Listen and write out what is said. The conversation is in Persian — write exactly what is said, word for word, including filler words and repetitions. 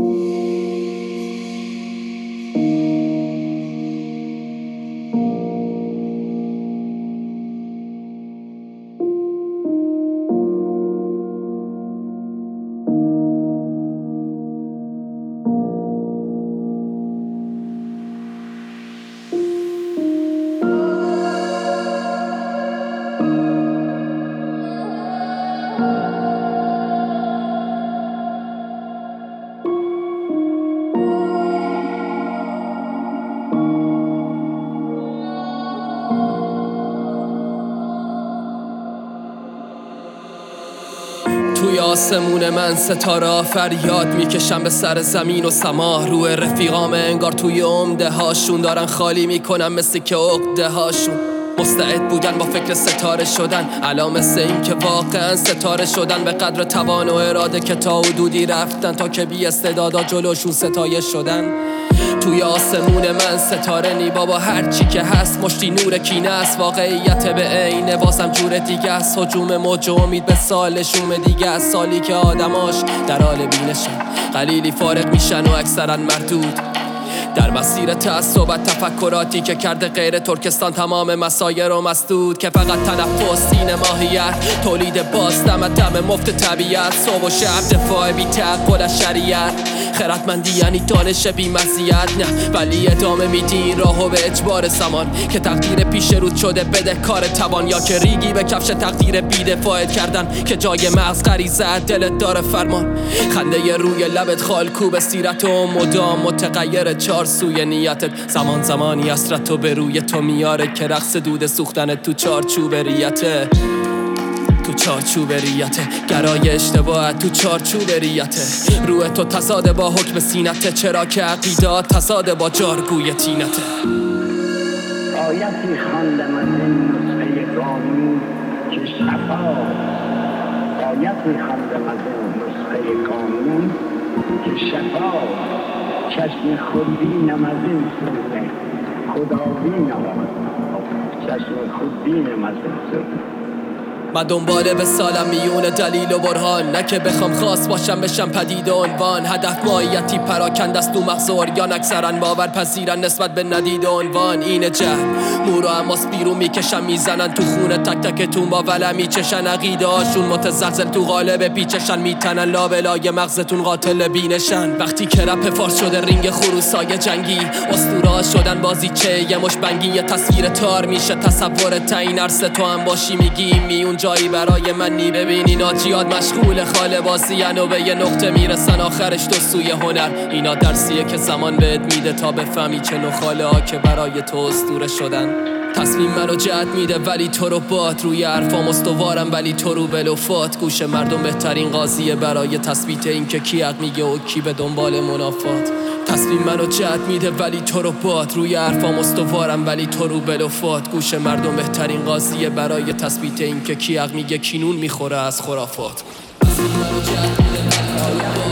توی آسمون من ستاره فریاد میکشم به سر زمین و سما. روی رفیقام انگار توی عمده هاشون دارن خالی میکنم مثل که عقده هاشون مستعد بودن با فکر ستاره شدن. الان مثل این که واقعا ستاره شدن به قدر توان و اراده که تا حدودی رفتن تا که بی استعدادا جلوشون ستایه شدن. توی آسمون من ستاره نی بابا، هرچی که هست مشتی نور کینه است. واقعیت به عینه بازم جور دیگه است. هجوم موج و امید به سال شوم دیگه است. سالی که آدماش در حال بینشن، قلیلی فارغ میشن و اکثرا مردود در مسیر تعصبت. تفکراتی که کرده غیر ترکستان تمام مسایر رو مسدود، که فقط تنفس سینه ماهیت تولید باز دم دم مفت طبیعت. صبح و شب دفاع بی تعقل از شریعت. خردمندی یعنی دانش بی مزیت، نه ولی ادامه میدی این راهو به اجبار زمان که تقدیر پیش رود شده بده کار توان. یا که ریگی به کفش تقدیر بی دفاعت کردن که جای مغز غریزه دلت داره فرمان. خنده روی لبت خالکوب سیرت و مدام متغیر چار سوی نیتت. زمان زمانی اسرت و به روی تو میاره که رقص دود سوختن تو چارچوب ریته. تو چارچوب ریته گرای اشتباهت تو چارچوب ریته. روح تو تضاد با حکم سینته، چرا که عقیدات تضاد با جارگوی تینته. آیتی خواندم از این نسخه قانون که شفا آیتی خواندم از این نسخه قانون که شفا چشم خودبینم از این سوزه خدابینم چشم خودبینم از این سوزه. من دنباله به سالم میونه دلیل و برهان، نه که بخوام خاص باشم بشم پدید و عنوان. هدف ماهیتی پراکنده است تو مغز عریان، اکثرا باور پذیرن نسبت به ندید و عنوان. اینه جهل مورو اماس بیرون میکشن میزنن تو خونه تک تکتون با ولع میچشن. عقیده هاشون متزلزل تو قالب پیچشن میتنن لابلای مغزتون قاتل بینشن. وقتی که رپ فارس شده رینگ خروسای جنگی، اسطوره شدن بازیچه یه مش بنگی. یه تصویر تار میشه تصور تعیین عرصه تو هم باشی میگی میون جایی برای من نی. ببین اینا جیاد مشغول خاله بازیان و به یه نقطه میرسن آخرش تو سوی هنر. اینا درسیه که زمان بهت میده تا بفهمی چه نخاله ها که برای تو اسطوره شدن. تصمیم منو جهت میده ولی تو رو باد، روی حرفام استوارم ولی تو رو بلوفات. گوش مردم بهترین قاضیه برای تثبیت این که کی حق میگه و کی به دنبال منافات. تصمیم منو جهت میده ولی تو رو باد، روی حرفام استوارم ولی تو رو بلوفات. گوش مردم بهترین قاضیه برای تثبیت این که کی حق میگه کی نون میخوره از خرافات. تصمیم منو جهت میده ولی تو رو باد.